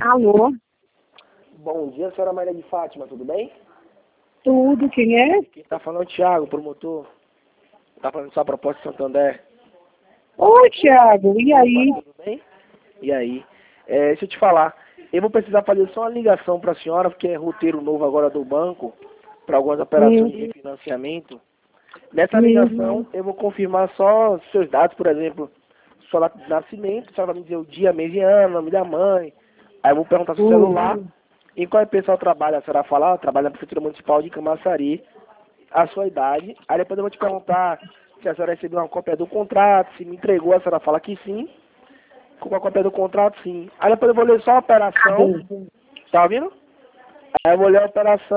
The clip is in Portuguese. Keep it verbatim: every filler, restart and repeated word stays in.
Alô? Bom dia, senhora Maria de Fátima, tudo bem? Tudo, quem é? Quem está falando é o Thiago, promotor. Está falando sua proposta de Santander. Oi, Thiago, e aí? Opa, tudo bem? E aí? É, deixa eu te falar. Eu vou precisar fazer só uma ligação para a senhora, porque é roteiro novo agora do banco, para algumas operações de Hum, refinanciamento. Nessa ligação, hum, eu vou confirmar só seus dados, por exemplo, sua data de nascimento, a senhora vai me dizer o dia, mês e ano, nome da mãe. Aí eu vou perguntar seu hum. celular. Em qual pessoal trabalha? A senhora falar, trabalha na Prefeitura Municipal de Camaçari, a sua idade. Aí depois eu vou te perguntar se a senhora recebeu uma cópia do contrato, se me entregou, a senhora fala que sim. Com a cópia do contrato, sim. Aí depois eu vou ler só a Tá operação. bom. Tá ouvindo? Aí eu vou ler a operação.